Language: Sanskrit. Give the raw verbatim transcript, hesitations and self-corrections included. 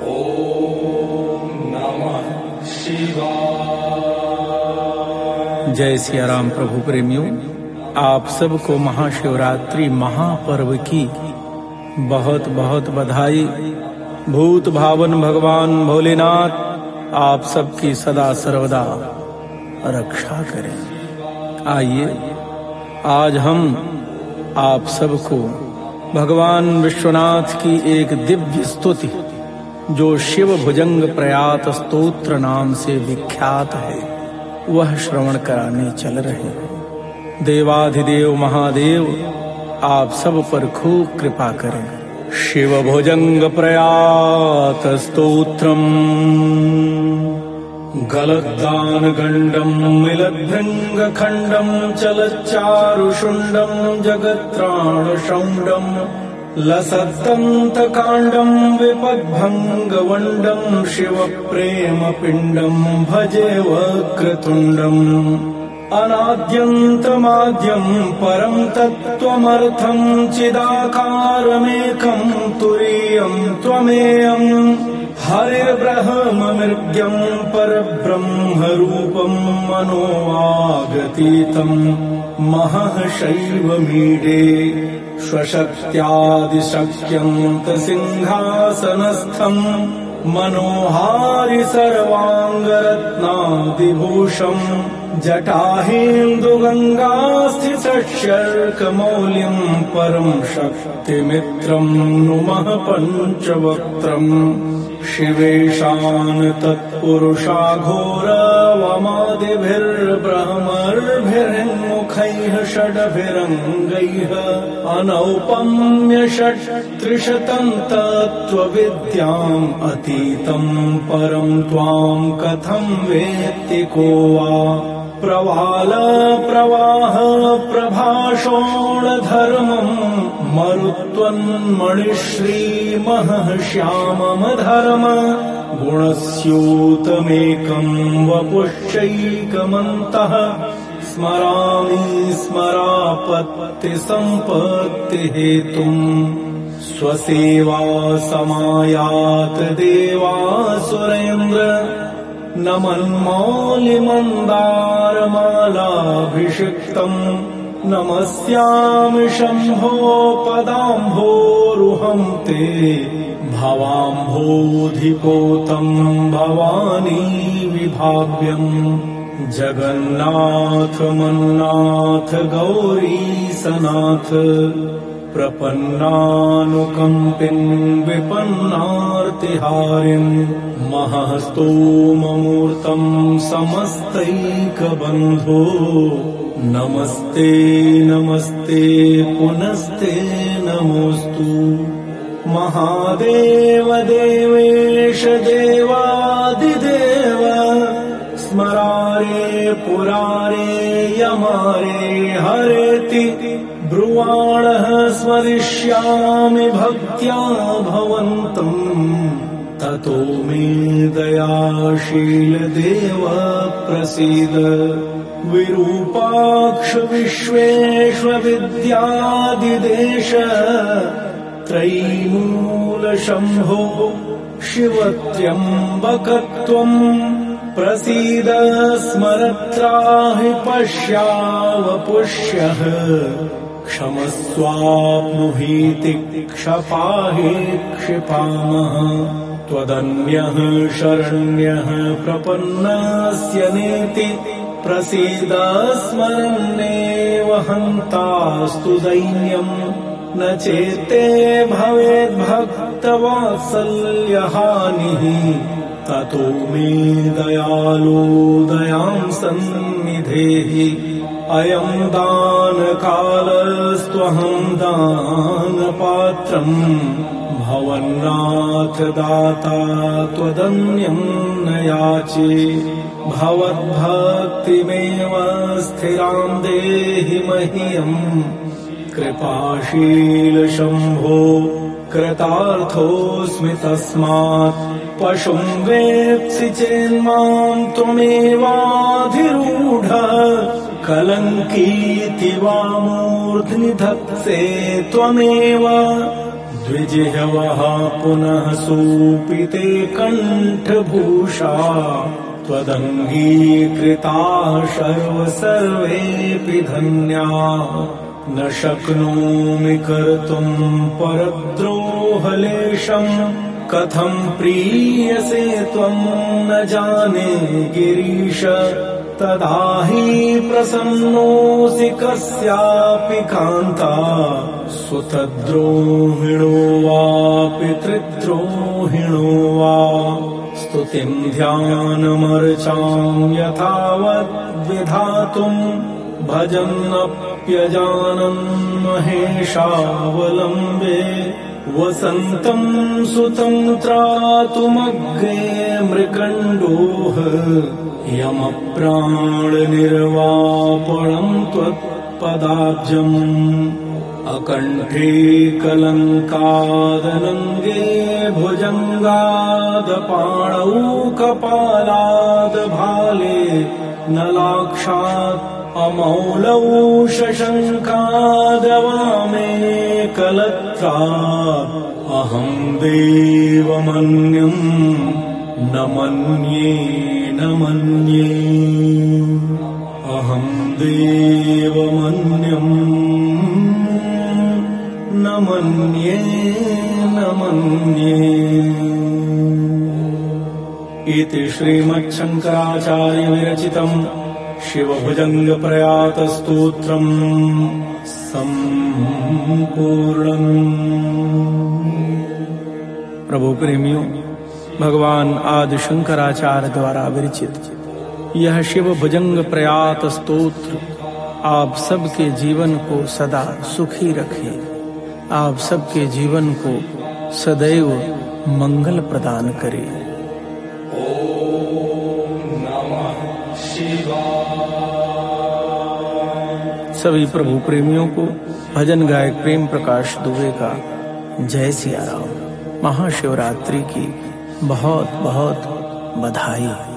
ओम नमः शिवाय। जय सिया राम प्रभु प्रेमियों, आप सबको महाशिवरात्रि महापर्व की बहुत बहुत बधाई। भूत भावन भगवान भोलेनाथ आप सबकी सदा सर्वदा रक्षा करें। आइए आज हम आप सबको भगवान विश्वनाथ की एक दिव्य स्तुति जो शिव भुजंग प्रयात स्तोत्र नाम से विख्यात है वह श्रवण कराने चल रहे हैं। देवाधिदेव महादेव आप सब पर खूब कृपा करें। शिव भुजंग प्रयात स्तोत्रम् गलद्दान गंडम मिलद्भृंग खंडम चलच्चारुषुंडम जगत्राण शौंडम लसद्दंत कांडम विपद्भंग वंडम शिव प्रेम पिंडम भजे वक्रतुंडम अनाद्यन्तमाद्यं परं तत्त्वमर्थं चिदाकारमेकं तुरीयं त्वमेयं हरिर्ब्रह्ममृग्यं परब्रह्मरूपं मनोवागतीतं महः शैवमीडे स्वशक्त्यादिशक्यन्तसिंहासनस्थं मनोहारि सर्वाङ्गरत्नादिभूषम् जटाहेन्दुगङ्गास्थितशर्कमौलिं परं शक्तिमित्रं नुमः पञ्चवक्त्रम् शिवेशान तत्पुरुषाघोरवमादिभिर्ब्रह्मर्भिर्मुखैः षडभिरङ्गैः अनौपम्य षट्त्रिशतं तत्त्वविद्याम् अतीतं परं त्वां कथं वेत्ति को वा। प्रवाल प्रवाह प्रभाषोण धर्मम् मरुत्वन्मणिश्रीमहः श्यामम धर्म गुणस्योतमेकं वपुश्चैकमन्तः स्मरामि स्मरापत्ति सम्पत्ति हेतुम् स्वसेवा समायात देवासुरेन्द्र नमन्मौलिमन्दारमालाभिषिक्तम् नमस्यामि शम्भो पदाम्भोरुहं ते भवाम्भोधिपोतम् भवानी विभाव्यम् जगन्नाथ मन्नाथ गौरीसनाथ प्रपन्नानुकम्पिन् विपन्नार्तिहारिन् महस्तोममूर्तं समस्तैकबन्धो नमस्ते नमस्ते पुनस्ते नमोस्तु। महादेव देवेश देवादिदेव स्मरारे पुरारे यमारे हरेति ब्रुवाणः स्मरिष्यामि भक्त्या भवन्तम् ततो मे दयाशील देव प्रसीद। विरूपाक्ष विश्वेश्वविद्यादिदेश त्रयीमूल शम्भो शिवत्र्यम्बकत्वम् प्रसीद स्मरत्राहि पश्यावपुष्यः क्षमस्वाप्नुहीति क्षपाहि क्षिपामः त्वदन्यः शरण्यः प्रपन्नस्य नेति प्रसीद स्मरन्नेव हन्तास्तु दैन्यम् न चेते भवेद्भक्तवात्सल्यहानिः ततो मे दयालु दयां सन्निधेहि। अयं दानकालस्त्वहं दानपात्रम् भवन्नाथ दाता त्वदन्यं न याचे भवद्भक्तिमेव स्थिरां देहि मह्यम् कृपाशील शम्भो कृतार्थोऽस्मि तस्मात् पशुं वेत्सि चेन्मां त्वमेवाधिरूढः कलङ्कीति वा मूर्ध्नि धत्से त्वमेव द्विजिह्वः पुनः सूपिते कण्ठभूषा त्वदङ्गीकृता शर्व सर्वेऽपि धन्या न शक्नोमि कर्तुम् परद्रोहलेशम् कथं प्रीयसे त्वम् न जाने गिरीश तदा हि प्रसन्नोऽसि कस्यापि कान्ता सुतद्रोहिणो वा पितृद्रोहिणो वा स्तुतिम् ध्यानमर्चाम् यथावद्विधातुम् भजन्नप्यजानन् महेशावलम्बे वसन्तम् सुतम् त्रातुमग्रे मृकण्डोः यमप्राणनिर्वापणम् त्वत्पदाब्जम् अकण्ठे कलङ्कादनङ्गे भुजङ्गादपाणौ कपालाद्भाले नलाक्षात् अमौलौ शशङ्कादवामे कलत्रात् अहम् देवमन्यम् न मन्ये न मन्ये अहम् देवमन्यम् न मन्ये न मन्ये। इति श्रीमच्छङ्कराचार्य विरचितम् शिवभुजङ्गप्रयातस्तोत्रम् सम्पूर्णम्। प्रभु प्रेमियों, भगवान आदि शंकराचार्य द्वारा विरचित यह शिव भुजंग प्रयात स्तोत्र आप सबके जीवन को सदा सुखी रखे, आप सबके जीवन को सदैव मंगल प्रदान करे। सभी प्रभु प्रेमियों को भजन गायक प्रेम प्रकाश दुबे का जय सिया राम। महाशिवरात्रि की बहुत बहुत बधाई।